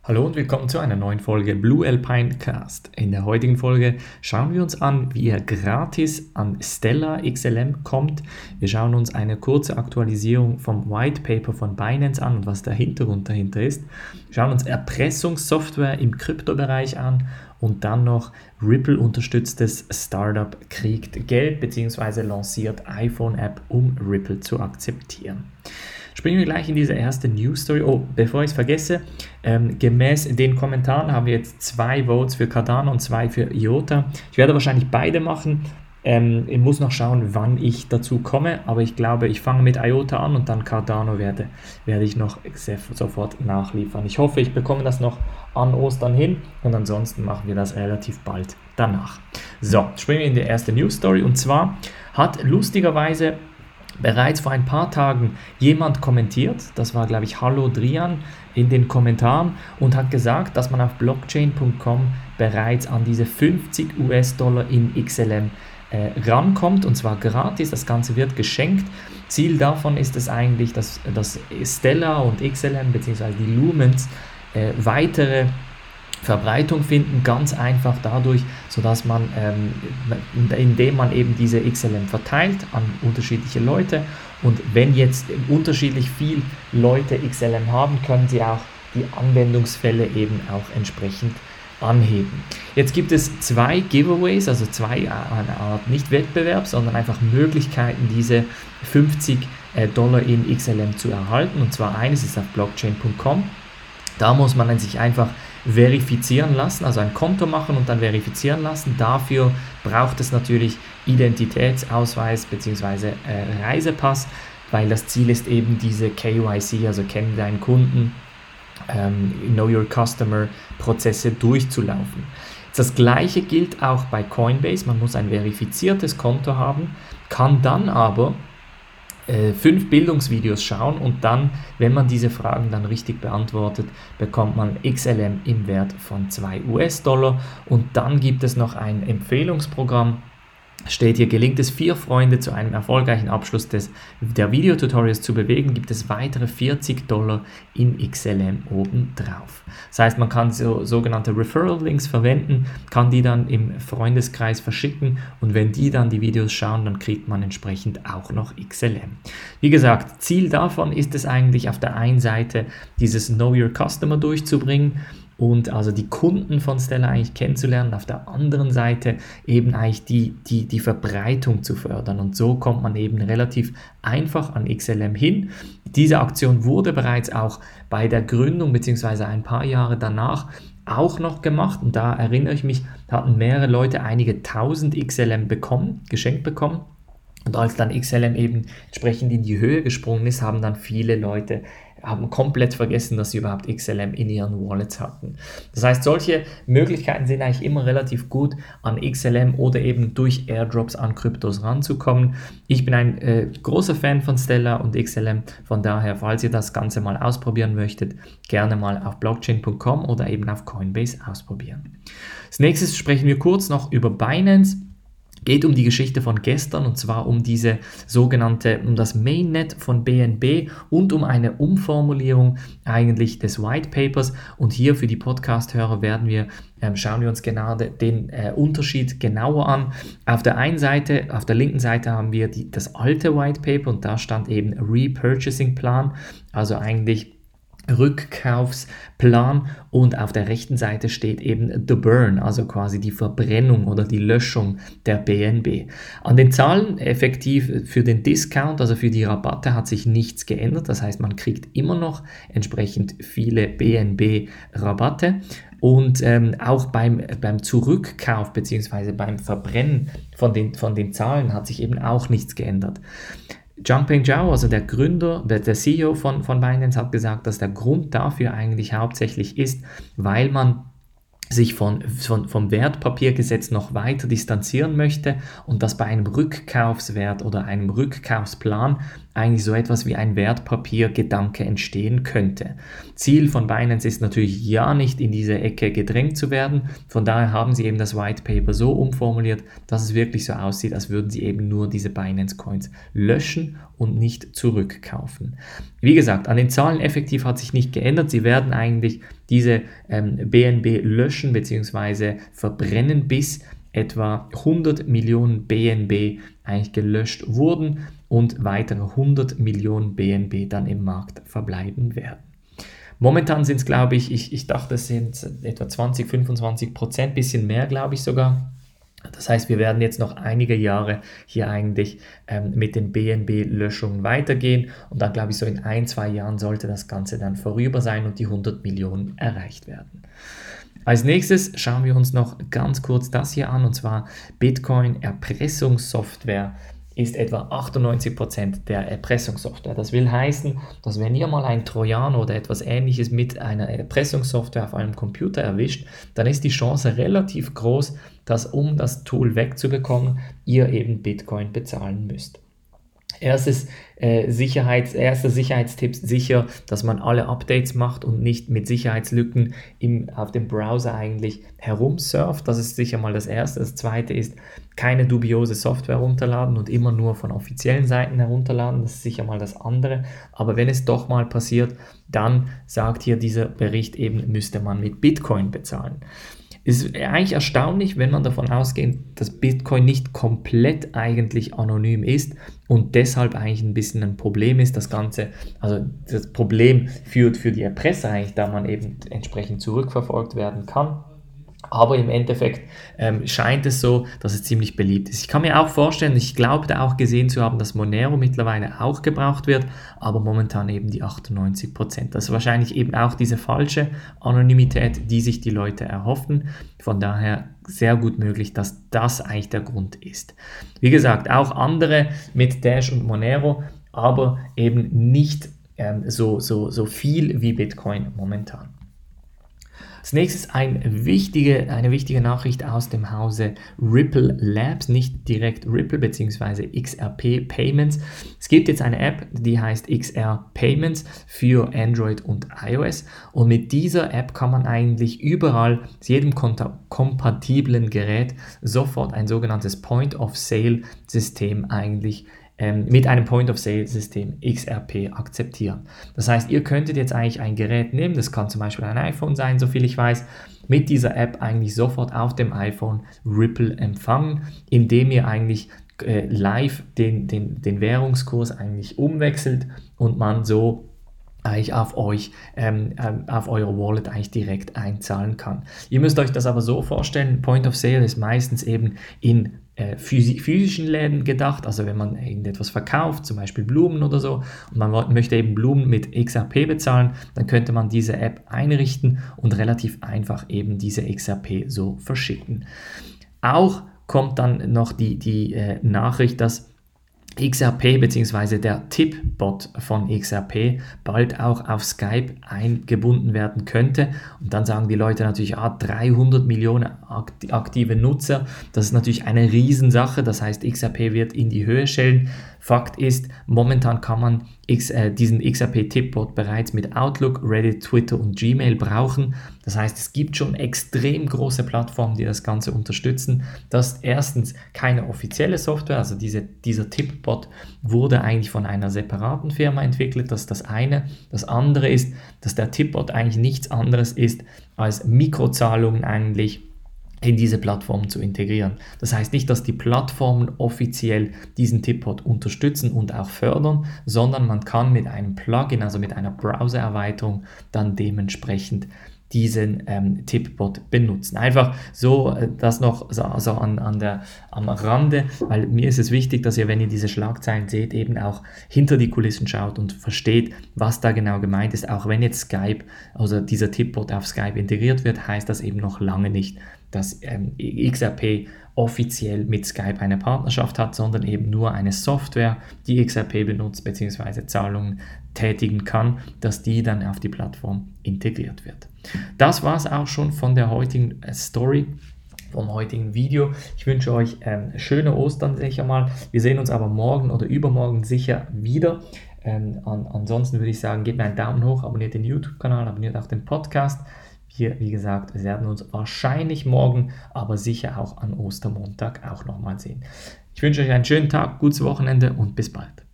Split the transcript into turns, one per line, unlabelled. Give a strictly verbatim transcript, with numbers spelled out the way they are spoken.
Hallo und willkommen zu einer neuen Folge Blue Alpine Cast. In der heutigen Folge schauen wir uns an, wie ihr gratis an Stellar X L M kommt. Wir schauen uns eine kurze Aktualisierung vom White Paper von Binance an und was der Hintergrund dahinter ist. Wir schauen uns Erpressungssoftware im Kryptobereich an und dann noch Ripple unterstütztes Startup kriegt Geld bzw. lanciert iPhone-App, um Ripple zu akzeptieren. Springen wir gleich in diese erste News Story. Oh, bevor ich es vergesse, ähm, gemäß den Kommentaren haben wir jetzt zwei Votes für Cardano und zwei für I O T A. Ich werde wahrscheinlich beide machen. Ähm, ich muss noch schauen, wann ich dazu komme, aber ich glaube, ich fange mit I O T A an und dann Cardano werde, werde ich noch sofort nachliefern. Ich hoffe, ich bekomme das noch an Ostern hin und ansonsten machen wir das relativ bald danach. So, springen wir in die erste News Story und zwar hat lustigerweise bereits vor ein paar Tagen jemand kommentiert, das war glaube ich Hallo Drian in den Kommentaren und hat gesagt, dass man auf Blockchain Punkt com bereits an diese fünfzig US-Dollar in X L M äh, rankommt und zwar gratis, das Ganze wird geschenkt. Ziel davon ist es eigentlich, dass, dass Stellar und X L M bzw. die Lumens äh, weitere Verbreitung finden, ganz einfach dadurch, sodass man, ähm, indem man eben diese X L M verteilt an unterschiedliche Leute und wenn jetzt unterschiedlich viel Leute X L M haben, können sie auch die Anwendungsfälle eben auch entsprechend anheben. Jetzt gibt es zwei Giveaways, also zwei, eine Art nicht Wettbewerb, sondern einfach Möglichkeiten, diese fünfzig Dollar in X L M zu erhalten und zwar eines ist auf Blockchain Punkt com. Da muss man sich einfach verifizieren lassen, also ein Konto machen und dann verifizieren lassen. Dafür braucht es natürlich Identitätsausweis bzw. Äh, Reisepass, weil das Ziel ist eben diese K Y C, also kenne deinen Kunden, ähm, Know Your Customer Prozesse durchzulaufen. Das gleiche gilt auch bei Coinbase, man muss ein verifiziertes Konto haben, kann dann aber fünf Bildungsvideos schauen und dann, wenn man diese Fragen dann richtig beantwortet, bekommt man X L M im Wert von zwei US-Dollar und dann gibt es noch ein Empfehlungsprogramm. Steht hier, gelingt es vier Freunde zu einem erfolgreichen Abschluss des, der Videotutorials zu bewegen, gibt es weitere vierzig Dollar in X L M obendrauf. Das heißt, man kann so sogenannte Referral-Links verwenden, kann die dann im Freundeskreis verschicken und wenn die dann die Videos schauen, dann kriegt man entsprechend auch noch X L M. Wie gesagt, Ziel davon ist es eigentlich auf der einen Seite, dieses Know Your Customer durchzubringen, und also die Kunden von Stellar eigentlich kennenzulernen, auf der anderen Seite eben eigentlich die, die, die Verbreitung zu fördern und so kommt man eben relativ einfach an X L M hin. Diese Aktion wurde bereits auch bei der Gründung bzw. ein paar Jahre danach auch noch gemacht und da erinnere ich mich, hatten mehrere Leute einige tausend X L M bekommen, geschenkt bekommen. Und als dann X L M eben entsprechend in die Höhe gesprungen ist, haben dann viele Leute haben komplett vergessen, dass sie überhaupt X L M in ihren Wallets hatten. Das heißt, solche Möglichkeiten sind eigentlich immer relativ gut, an X L M oder eben durch Airdrops an Kryptos ranzukommen. Ich bin ein äh, großer Fan von Stellar und X L M, von daher, falls ihr das Ganze mal ausprobieren möchtet, gerne mal auf Blockchain Punkt com oder eben auf Coinbase ausprobieren. Als nächstes sprechen wir kurz noch über Binance. Geht um die Geschichte von gestern und zwar um diese sogenannte, um das Mainnet von B N B und um eine Umformulierung eigentlich des White Papers und hier für die Podcast-Hörer werden wir, ähm, schauen wir uns genau den äh, Unterschied genauer an. Auf der einen Seite, auf der linken Seite haben wir die, das alte White Paper und da stand eben Repurchasing Plan, also eigentlich Rückkaufsplan und auf der rechten Seite steht eben The Burn, also quasi die Verbrennung oder die Löschung der B N B. An den Zahlen effektiv für den Discount, also für die Rabatte hat sich nichts geändert, das heißt man kriegt immer noch entsprechend viele B N B-Rabatte und ähm, auch beim, beim Zurückkauf bzw. beim Verbrennen von den, von den Zahlen hat sich eben auch nichts geändert. Changpeng Zhao, also der Gründer, der C E O von, von Binance, hat gesagt, dass der Grund dafür eigentlich hauptsächlich ist, weil man sich von, von, vom Wertpapiergesetz noch weiter distanzieren möchte und dass bei einem Rückkaufswert oder einem Rückkaufsplan eigentlich so etwas wie ein Wertpapiergedanke entstehen könnte. Ziel von Binance ist natürlich ja nicht in diese Ecke gedrängt zu werden, von daher haben sie eben das White Paper so umformuliert, dass es wirklich so aussieht, als würden sie eben nur diese Binance Coins löschen und nicht zurückkaufen. Wie gesagt, an den Zahlen effektiv hat sich nicht geändert, sie werden eigentlich diese ähm, B N B löschen bzw. verbrennen, bis etwa hundert Millionen B N B eigentlich gelöscht wurden und weitere hundert Millionen B N B dann im Markt verbleiben werden. Momentan sind es, glaube ich, ich, ich dachte, es sind etwa zwanzig, fünfundzwanzig Prozent, bisschen mehr, glaube ich sogar. Das heißt, wir werden jetzt noch einige Jahre hier eigentlich ähm, mit den B N B-Löschungen weitergehen und dann, glaube ich, so in ein, zwei Jahren sollte das Ganze dann vorüber sein und die hundert Millionen erreicht werden. Als nächstes schauen wir uns noch ganz kurz das hier an, und zwar Bitcoin-Erpressungssoftware ist etwa achtundneunzig Prozent der Erpressungssoftware. Das will heißen, dass wenn ihr mal einen Trojaner oder etwas Ähnliches mit einer Erpressungssoftware auf einem Computer erwischt, dann ist die Chance relativ groß, dass, um das Tool wegzubekommen, ihr eben Bitcoin bezahlen müsst. Erstes, äh, Sicherheits, erster Sicherheitstipp, sicher, dass man alle Updates macht und nicht mit Sicherheitslücken im, auf dem Browser eigentlich herumsurft. Das ist sicher mal das Erste. Das Zweite ist, keine dubiose Software runterladen und immer nur von offiziellen Seiten herunterladen. Das ist sicher mal das andere. Aber wenn es doch mal passiert, dann sagt hier dieser Bericht eben, müsste man mit Bitcoin bezahlen. Es ist eigentlich erstaunlich, wenn man davon ausgeht, dass Bitcoin nicht komplett eigentlich anonym ist und deshalb eigentlich ein bisschen ein Problem ist. Das Ganze, also das Problem führt für die Erpresser eigentlich, da man eben entsprechend zurückverfolgt werden kann. Aber im Endeffekt ähm, scheint es so, dass es ziemlich beliebt ist. Ich kann mir auch vorstellen, ich glaube da auch gesehen zu haben, dass Monero mittlerweile auch gebraucht wird, aber momentan eben die achtundneunzig Prozent. Das ist wahrscheinlich eben auch diese falsche Anonymität, die sich die Leute erhoffen. Von daher sehr gut möglich, dass das eigentlich der Grund ist. Wie gesagt, auch andere mit Dash und Monero, aber eben nicht ähm, so, so, so viel wie Bitcoin momentan. Als nächstes ein wichtige, eine wichtige Nachricht aus dem Hause Ripple Labs, nicht direkt Ripple bzw. X R P Payments. Es gibt jetzt eine App, die heißt X R Payments für Android und iOS, und mit dieser App kann man eigentlich überall, zu jedem kompatiblen Gerät, sofort ein sogenanntes Point-of-Sale-System eigentlich mit einem Point-of-Sale-System X R P akzeptieren. Das heißt, ihr könntet jetzt eigentlich ein Gerät nehmen, das kann zum Beispiel ein iPhone sein, soviel ich weiß, mit dieser App eigentlich sofort auf dem iPhone Ripple empfangen, indem ihr eigentlich äh, live den, den, den Währungskurs eigentlich umwechselt und man so eigentlich auf euch, ähm, auf eure Wallet eigentlich direkt einzahlen kann. Ihr müsst euch das aber so vorstellen, Point of Sale ist meistens eben in äh, physischen Läden gedacht, also wenn man irgendetwas verkauft, zum Beispiel Blumen oder so, und man möchte eben Blumen mit X R P bezahlen, dann könnte man diese App einrichten und relativ einfach eben diese X R P so verschicken. Auch kommt dann noch die, die äh, Nachricht, dass X R P bzw. der Tip-Bot von X R P bald auch auf Skype eingebunden werden könnte. Und dann sagen die Leute natürlich, ah, dreihundert Millionen aktive Nutzer, das ist natürlich eine Riesensache, das heißt, X R P wird in die Höhe schellen. Fakt ist, momentan kann man X, äh, diesen X R P-Tip-Bot bereits mit Outlook, Reddit, Twitter und Gmail brauchen. Das heißt, es gibt schon extrem große Plattformen, die das Ganze unterstützen. Das ist erstens keine offizielle Software, also diese, dieser Tip-Bot wurde eigentlich von einer separaten Firma entwickelt, das ist das eine. Das andere ist, dass der Tip-Bot eigentlich nichts anderes ist als Mikrozahlungen eigentlich in diese Plattformen zu integrieren. Das heißt nicht, dass die Plattformen offiziell diesen Tip-Bot unterstützen und auch fördern, sondern man kann mit einem Plugin, also mit einer Browser-Erweiterung, dann dementsprechend diesen ähm, Tip-Bot benutzen. Einfach so, äh, das noch so, also an, an der, am Rande, weil mir ist es wichtig, dass ihr, wenn ihr diese Schlagzeilen seht, eben auch hinter die Kulissen schaut und versteht, was da genau gemeint ist. Auch wenn jetzt Skype, also dieser Tip-Bot auf Skype integriert wird, heißt das eben noch lange nicht, dass ähm, X R P offiziell mit Skype eine Partnerschaft hat, sondern eben nur eine Software, die X R P benutzt bzw. Zahlungen tätigen kann, dass die dann auf die Plattform integriert wird. Das war es auch schon von der heutigen Story. vom heutigen Video. Ich wünsche euch ähm, schöne Ostern sicher mal. Wir sehen uns aber morgen oder übermorgen sicher wieder. Ähm, an, ansonsten würde ich sagen, gebt mir einen Daumen hoch, abonniert den YouTube-Kanal, abonniert auch den Podcast. Wir, wie gesagt, werden uns wahrscheinlich morgen, aber sicher auch an Ostermontag auch nochmal sehen. Ich wünsche euch einen schönen Tag, gutes Wochenende und bis bald.